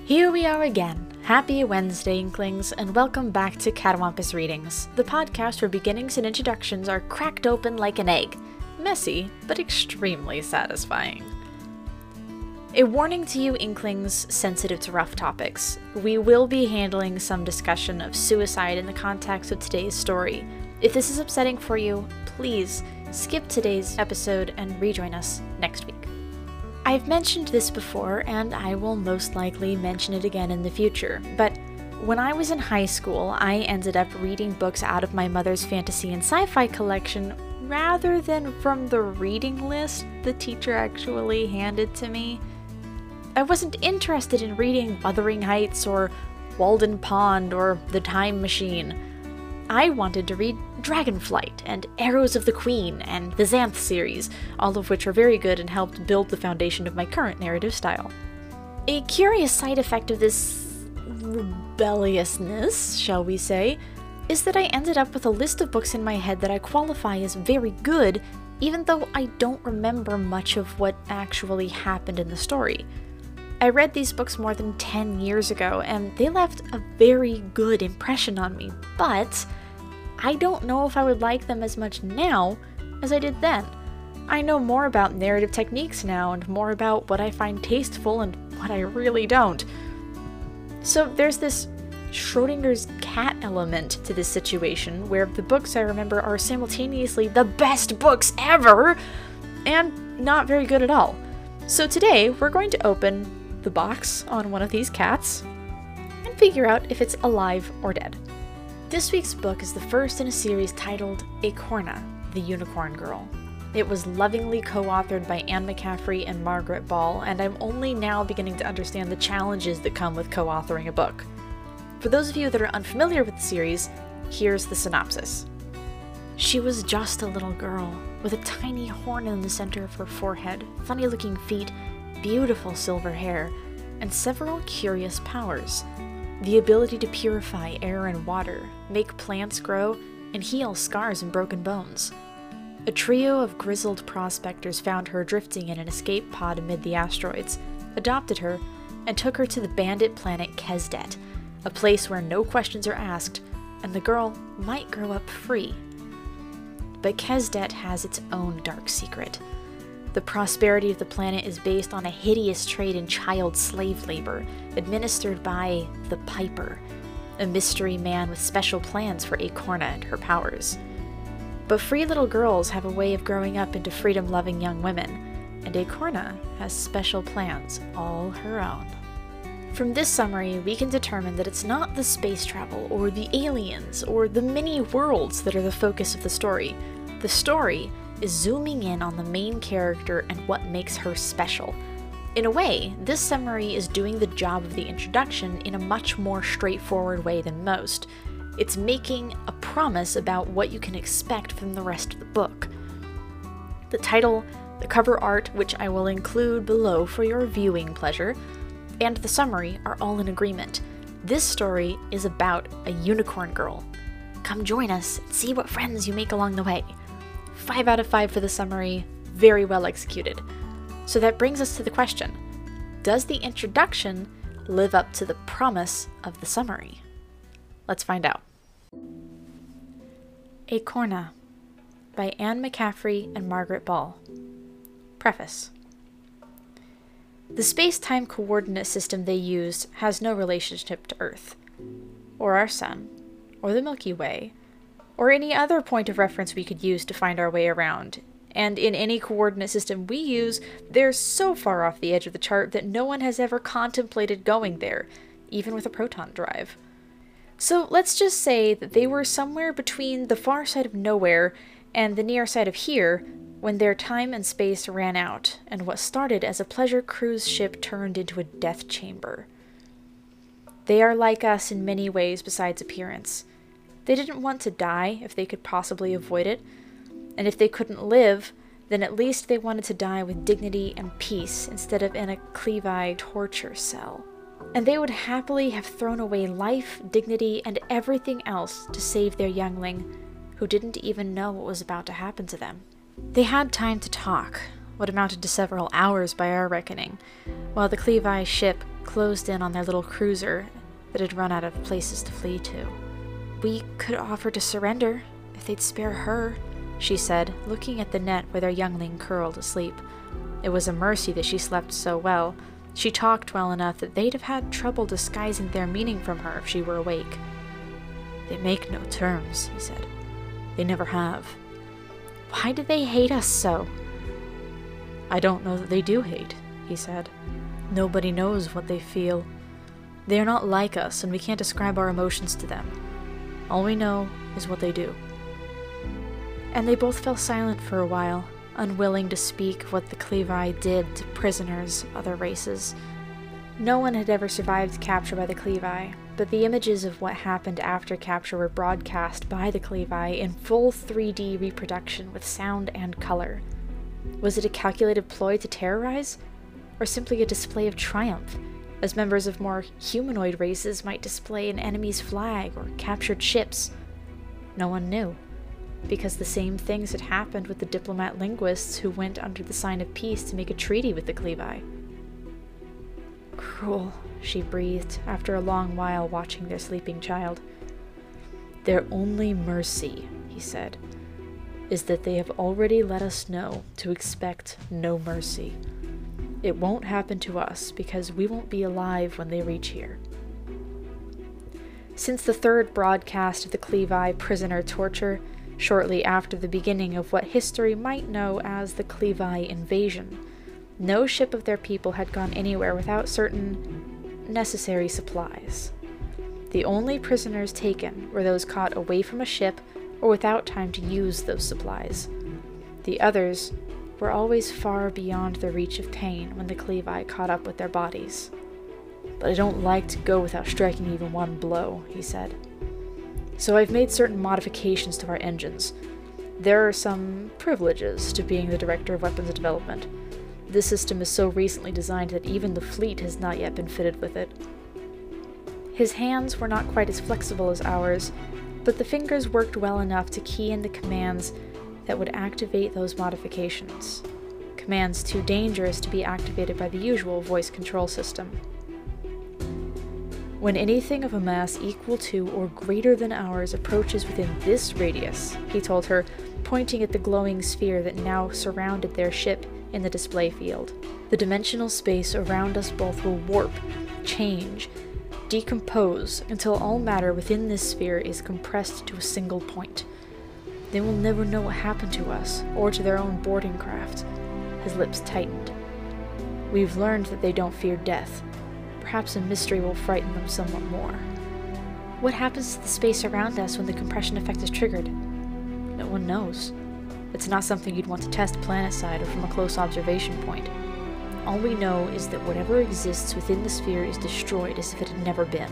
Here we are again. Happy Wednesday, Inklings, and welcome back to Catawampus Readings, the podcast where beginnings and introductions are cracked open like an egg. Messy, but extremely satisfying. A warning to you Inklings sensitive to rough topics. We will be handling some discussion of suicide in the context of today's story. If this is upsetting for you, please skip today's episode and rejoin us next week. I've mentioned this before, and I will most likely mention it again in the future, but when I was in high school, I ended up reading books out of my mother's fantasy and sci-fi collection rather than from the reading list the teacher actually handed to me. I wasn't interested in reading Wuthering Heights or Walden Pond or The Time Machine. I wanted to read Dragonflight and Arrows of the Queen and the Xanth series, all of which are very good and helped build the foundation of my current narrative style. A curious side effect of this rebelliousness, shall we say, is that I ended up with a list of books in my head that I qualify as very good, even though I don't remember much of what actually happened in the story. I read these books more than 10 years ago, and they left a very good impression on me, but I don't know if I would like them as much now as I did then. I know more about narrative techniques now, and more about what I find tasteful and what I really don't. So there's this Schrodinger's cat element to this situation, where the books I remember are simultaneously the best books ever, and not very good at all. So today, we're going to open the box on one of these cats and figure out if it's alive or dead. This week's book is the first in a series titled Acorna, the Unicorn Girl. It was lovingly co-authored by Anne McCaffrey and Margaret Ball, and I'm only now beginning to understand the challenges that come with co-authoring a book. For those of you that are unfamiliar with the series, here's the synopsis. She was just a little girl, with a tiny horn in the center of her forehead, funny-looking feet, beautiful silver hair, and several curious powers. The ability to purify air and water, make plants grow, and heal scars and broken bones. A trio of grizzled prospectors found her drifting in an escape pod amid the asteroids, adopted her, and took her to the bandit planet Kesdet, a place where no questions are asked, and the girl might grow up free. But Kesdet has its own dark secret. The prosperity of the planet is based on a hideous trade in child slave labor, administered by the Piper, a mystery man with special plans for Acorna and her powers. But free little girls have a way of growing up into freedom-loving young women, and Acorna has special plans all her own. From this summary, we can determine that it's not the space travel, or the aliens, or the many worlds that are the focus of the story. The story is zooming in on the main character and what makes her special. In a way, this summary is doing the job of the introduction in a much more straightforward way than most. It's making a promise about what you can expect from the rest of the book. The title, the cover art, which I will include below for your viewing pleasure, and the summary are all in agreement. This story is about a unicorn girl. Come join us and see what friends you make along the way. 5 out of 5 for the summary, very well executed. So that brings us to the question, does the introduction live up to the promise of the summary? Let's find out. Acorna by Anne McCaffrey and Margaret Ball. Preface. The space-time coordinate system they used has no relationship to Earth, or our Sun, or the Milky Way, or any other point of reference we could use to find our way around. And in any coordinate system we use, they're so far off the edge of the chart that no one has ever contemplated going there, even with a proton drive. So let's just say that they were somewhere between the far side of nowhere and the near side of here when their time and space ran out, and what started as a pleasure cruise ship turned into a death chamber. They are like us in many ways besides appearance. They didn't want to die if they could possibly avoid it, and if they couldn't live, then at least they wanted to die with dignity and peace instead of in a Clevi torture cell. And they would happily have thrown away life, dignity, and everything else to save their youngling, who didn't even know what was about to happen to them. They had time to talk, what amounted to several hours by our reckoning, while the Clevi ship closed in on their little cruiser that had run out of places to flee to. "We could offer to surrender if they'd spare her," she said, looking at the net where their youngling curled asleep. It was a mercy that she slept so well. She talked well enough that they'd have had trouble disguising their meaning from her if she were awake. "They make no terms," he said. "They never have." "Why do they hate us so?" "I don't know that they do hate," he said. "Nobody knows what they feel. They are not like us, and we can't describe our emotions to them. All we know is what they do." And they both fell silent for a while, unwilling to speak of what the Clevi did to prisoners of other races. No one had ever survived capture by the Clevi, but the images of what happened after capture were broadcast by the Clevi in full 3D reproduction with sound and color. Was it a calculated ploy to terrorize, or simply a display of triumph, as members of more humanoid races might display an enemy's flag or captured ships? No one knew, because the same things had happened with the diplomat linguists who went under the sign of peace to make a treaty with the Clevi. "Cruel," she breathed, after a long while watching their sleeping child. "Their only mercy," he said, "is that they have already let us know to expect no mercy. It won't happen to us because we won't be alive when they reach here." Since the third broadcast of the Clevi prisoner torture, shortly after the beginning of what history might know as the Clevi invasion, no ship of their people had gone anywhere without certain necessary supplies. The only prisoners taken were those caught away from a ship or without time to use those supplies. The others were always far beyond the reach of pain when the Clevi caught up with their bodies. "But I don't like to go without striking even one blow," he said. "So I've made certain modifications to our engines. There are some privileges to being the director of weapons development. This system is so recently designed that even the fleet has not yet been fitted with it." His hands were not quite as flexible as ours, but the fingers worked well enough to key in the commands that would activate those modifications. Commands too dangerous to be activated by the usual voice control system. "When anything of a mass equal to or greater than ours approaches within this radius," he told her, pointing at the glowing sphere that now surrounded their ship in the display field, "the dimensional space around us both will warp, change, decompose until all matter within this sphere is compressed to a single point. They will never know what happened to us, or to their own boarding craft." His lips tightened. "We've learned that they don't fear death. Perhaps a mystery will frighten them somewhat more." "What happens to the space around us when the compression effect is triggered?" "No one knows. It's not something you'd want to test planetside or from a close observation point. All we know is that whatever exists within the sphere is destroyed as if it had never been."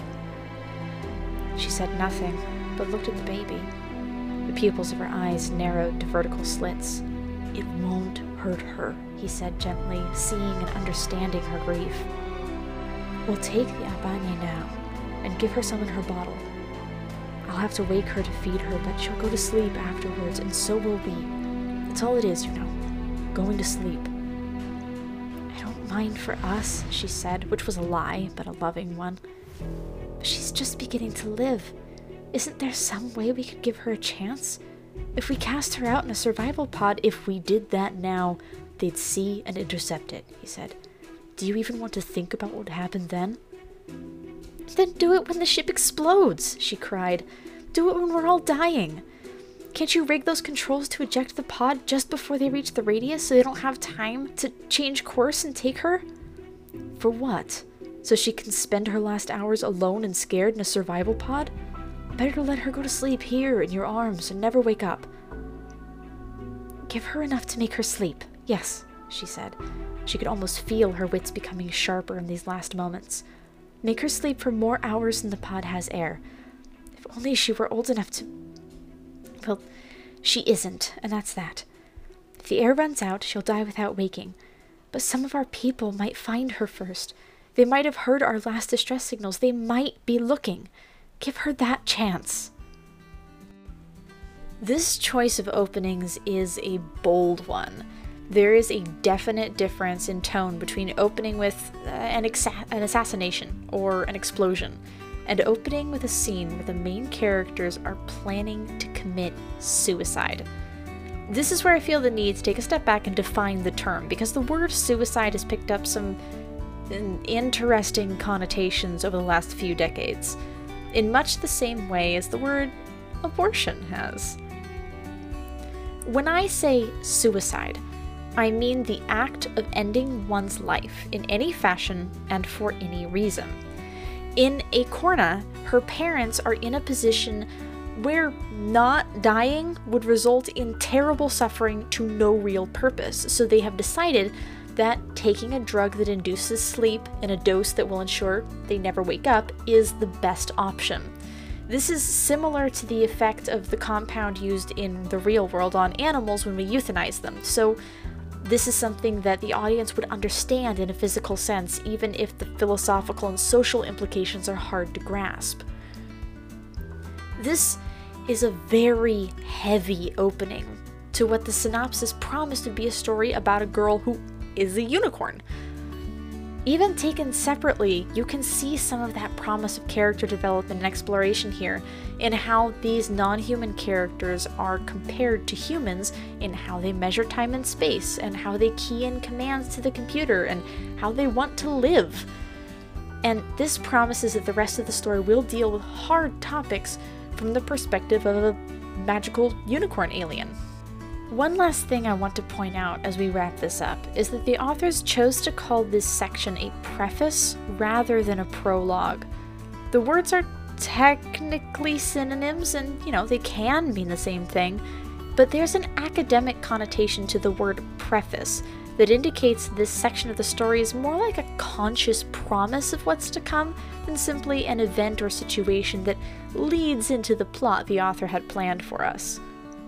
She said nothing, but looked at the baby. The pupils of her eyes narrowed to vertical slits. "It won't hurt her," he said gently, seeing and understanding her grief. "We'll take the Abane now, and give her some in her bottle. I'll have to wake her to feed her, but she'll go to sleep afterwards, and so will we. That's all it is, you know, going to sleep." "I don't mind for us," she said, which was a lie, but a loving one. "But she's just beginning to live. Isn't there some way we could give her a chance? If we cast her out in a survival pod, if we did that now, they'd see and intercept it," he said. "Do you even want to think about what would happen then?" "Then do it when the ship explodes," she cried. "Do it when we're all dying. Can't you rig those controls to eject the pod just before they reach the radius so they don't have time to change course and take her?" "For what? So she can spend her last hours alone and scared in a survival pod? Better let her go to sleep here in your arms and never wake up." "Give her enough to make her sleep. Yes," she said. She could almost feel her wits becoming sharper in these last moments. "Make her sleep for more hours than the pod has air. If only she were old enough to... Well, she isn't, and that's that. If the air runs out, she'll die without waking. But some of our people might find her first. They might have heard our last distress signals. They might be looking. Give her that chance." This choice of openings is a bold one. There is a definite difference in tone between opening with an assassination or an explosion, and opening with a scene where the main characters are planning to commit suicide. This is where I feel the need to take a step back and define the term, because the word suicide has picked up some interesting connotations over the last few decades, in much the same way as the word abortion has. When I say suicide, I mean the act of ending one's life in any fashion and for any reason. In Acorna, her parents are in a position where not dying would result in terrible suffering to no real purpose, so they have decided that taking a drug that induces sleep in a dose that will ensure they never wake up is the best option. This is similar to the effect of the compound used in the real world on animals when we euthanize them, so this is something that the audience would understand in a physical sense, even if the philosophical and social implications are hard to grasp. This is a very heavy opening to what the synopsis promised to be a story about a girl who is a unicorn. Even taken separately, you can see some of that promise of character development and exploration here in how these non-human characters are compared to humans in how they measure time and space, and how they key in commands to the computer, and how they want to live. And this promises that the rest of the story will deal with hard topics from the perspective of a magical unicorn alien. One last thing I want to point out as we wrap this up is that the authors chose to call this section a preface rather than a prologue. The words are technically synonyms and, they can mean the same thing, but there's an academic connotation to the word preface that indicates this section of the story is more like a conscious promise of what's to come than simply an event or situation that leads into the plot the author had planned for us.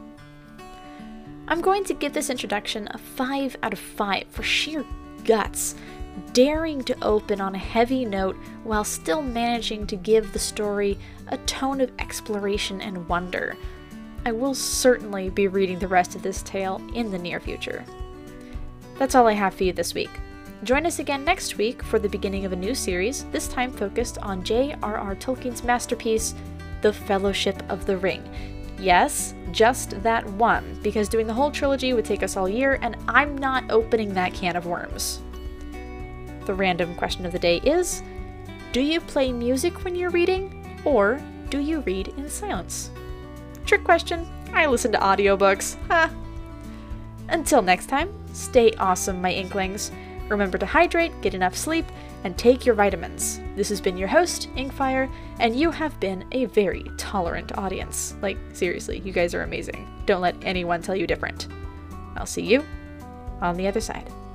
I'm going to give this introduction a 5 out of 5 for sheer guts, daring to open on a heavy note while still managing to give the story a tone of exploration and wonder. I will certainly be reading the rest of this tale in the near future. That's all I have for you this week. Join us again next week for the beginning of a new series, this time focused on J.R.R. Tolkien's masterpiece, The Fellowship of the Ring. Yes, just that one, because doing the whole trilogy would take us all year, and I'm not opening that can of worms. The random question of the day is, do you play music when you're reading, or do you read in silence? Trick question, I listen to audiobooks, ha! Until next time, stay awesome, my Inklings. Remember to hydrate, get enough sleep, and take your vitamins. This has been your host, Inkfire, and you have been a very tolerant audience. Like, seriously, you guys are amazing. Don't let anyone tell you different. I'll see you on the other side.